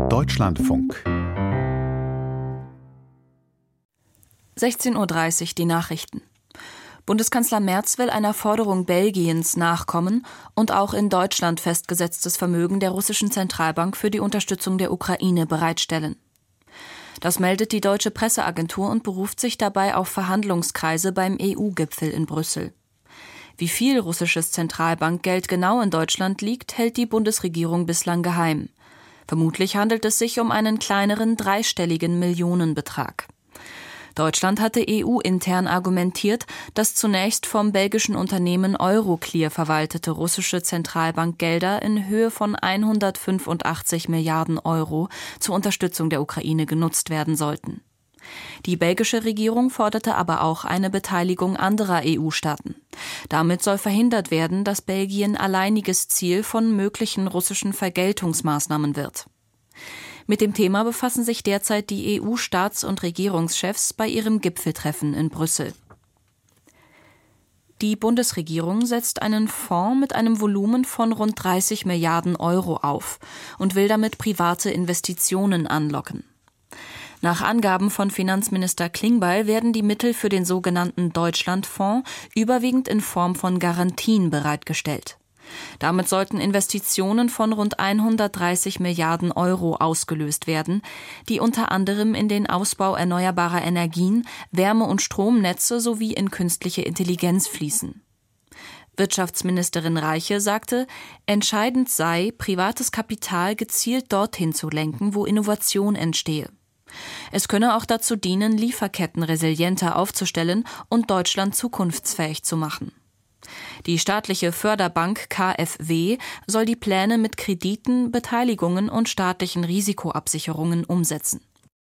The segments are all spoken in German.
Deutschlandfunk 16:30 Uhr die Nachrichten. Bundeskanzler Merz will einer Forderung Belgiens nachkommen und auch in Deutschland festgesetztes Vermögen der russischen Zentralbank für die Unterstützung der Ukraine bereitstellen. Das meldet die deutsche Presseagentur und beruft sich dabei auf Verhandlungskreise beim EU-Gipfel in Brüssel. Wie viel russisches Zentralbankgeld genau in Deutschland liegt, hält die Bundesregierung bislang geheim. Vermutlich handelt es sich um einen kleineren dreistelligen Millionenbetrag. Deutschland hatte EU-intern argumentiert, dass zunächst vom belgischen Unternehmen Euroclear verwaltete russische Zentralbankgelder in Höhe von 185 Milliarden Euro zur Unterstützung der Ukraine genutzt werden sollten. Die belgische Regierung forderte aber auch eine Beteiligung anderer EU-Staaten. Damit soll verhindert werden, dass Belgien alleiniges Ziel von möglichen russischen Vergeltungsmaßnahmen wird. Mit dem Thema befassen sich derzeit die EU-Staats- und Regierungschefs bei ihrem Gipfeltreffen in Brüssel. Die Bundesregierung setzt einen Fonds mit einem Volumen von rund 30 Milliarden Euro auf und will damit private Investitionen anlocken. Nach Angaben von Finanzminister Klingbeil werden die Mittel für den sogenannten Deutschlandfonds überwiegend in Form von Garantien bereitgestellt. Damit sollten Investitionen von rund 130 Milliarden Euro ausgelöst werden, die unter anderem in den Ausbau erneuerbarer Energien, Wärme- und Stromnetze sowie in künstliche Intelligenz fließen. Wirtschaftsministerin Reiche sagte, entscheidend sei, privates Kapital gezielt dorthin zu lenken, wo Innovation entstehe. Es könne auch dazu dienen, Lieferketten resilienter aufzustellen und Deutschland zukunftsfähig zu machen. Die staatliche Förderbank KfW soll die Pläne mit Krediten, Beteiligungen und staatlichen Risikoabsicherungen umsetzen.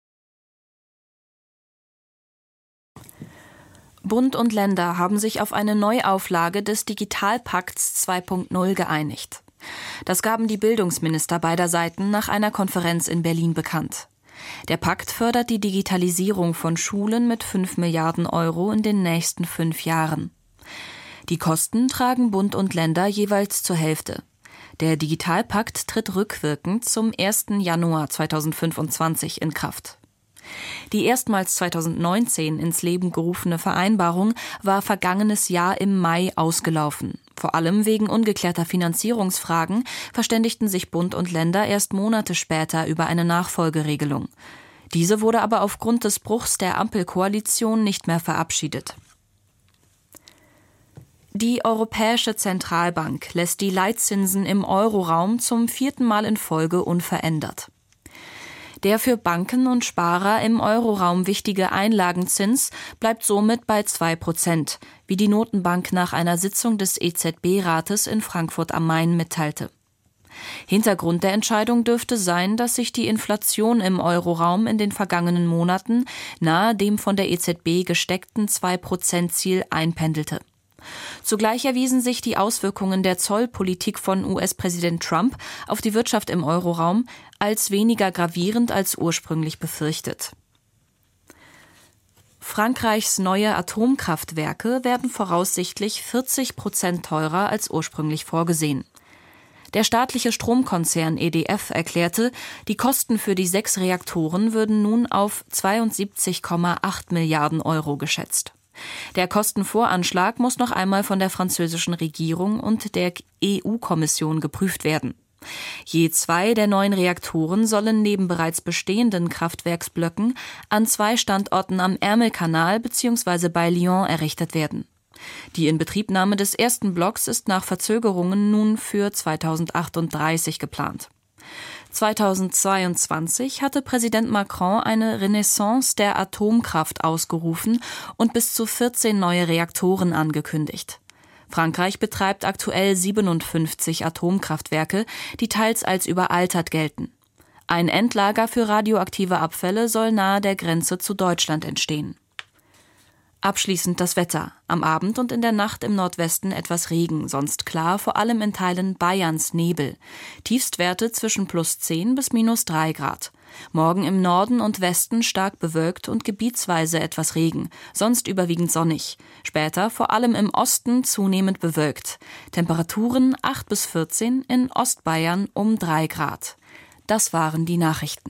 Bund und Länder haben sich auf eine Neuauflage des Digitalpakts 2.0 geeinigt. Das gaben die Bildungsminister beider Seiten nach einer Konferenz in Berlin bekannt. Der Pakt fördert die Digitalisierung von Schulen mit 5 Milliarden Euro in den nächsten 5 Jahren. Die Kosten tragen Bund und Länder jeweils zur Hälfte. Der Digitalpakt tritt rückwirkend zum 1. Januar 2025 in Kraft. Die erstmals 2019 ins Leben gerufene Vereinbarung war vergangenes Jahr im Mai ausgelaufen. Vor allem wegen ungeklärter Finanzierungsfragen verständigten sich Bund und Länder erst Monate später über eine Nachfolgeregelung. Diese wurde aber aufgrund des Bruchs der Ampelkoalition nicht mehr verabschiedet. Die Europäische Zentralbank lässt die Leitzinsen im Euroraum zum 4. Mal in Folge unverändert. Der für Banken und Sparer im Euroraum wichtige Einlagenzins bleibt somit bei 2%, wie die Notenbank nach einer Sitzung des EZB-Rates in Frankfurt am Main mitteilte. Hintergrund der Entscheidung dürfte sein, dass sich die Inflation im Euroraum in den vergangenen Monaten nahe dem von der EZB gesteckten 2%-Ziel einpendelte. Zugleich erwiesen sich die Auswirkungen der Zollpolitik von US-Präsident Trump auf die Wirtschaft im Euroraum als weniger gravierend als ursprünglich befürchtet. Frankreichs neue Atomkraftwerke werden voraussichtlich 40% teurer als ursprünglich vorgesehen. Der staatliche Stromkonzern EDF erklärte, die Kosten für die 6 Reaktoren würden nun auf 72,8 Milliarden Euro geschätzt. Der Kostenvoranschlag muss noch einmal von der französischen Regierung und der EU-Kommission geprüft werden. Je 2 der 9 Reaktoren sollen neben bereits bestehenden Kraftwerksblöcken an 2 Standorten am Ärmelkanal bzw. bei Lyon errichtet werden. Die Inbetriebnahme des ersten Blocks ist nach Verzögerungen nun für 2038 geplant. 2022 hatte Präsident Macron eine Renaissance der Atomkraft ausgerufen und bis zu 14 neue Reaktoren angekündigt. Frankreich betreibt aktuell 57 Atomkraftwerke, die teils als überaltert gelten. Ein Endlager für radioaktive Abfälle soll nahe der Grenze zu Deutschland entstehen. Abschließend das Wetter. Am Abend und in der Nacht im Nordwesten etwas Regen, sonst klar, vor allem in Teilen Bayerns Nebel. Tiefstwerte zwischen +10 bis -3 Grad. Morgen im Norden und Westen stark bewölkt und gebietsweise etwas Regen, sonst überwiegend sonnig. Später vor allem im Osten zunehmend bewölkt. Temperaturen 8 bis 14, in Ostbayern um 3 Grad. Das waren die Nachrichten.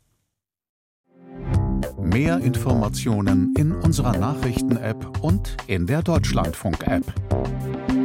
Mehr Informationen in unserer Nachrichten-App und in der Deutschlandfunk-App.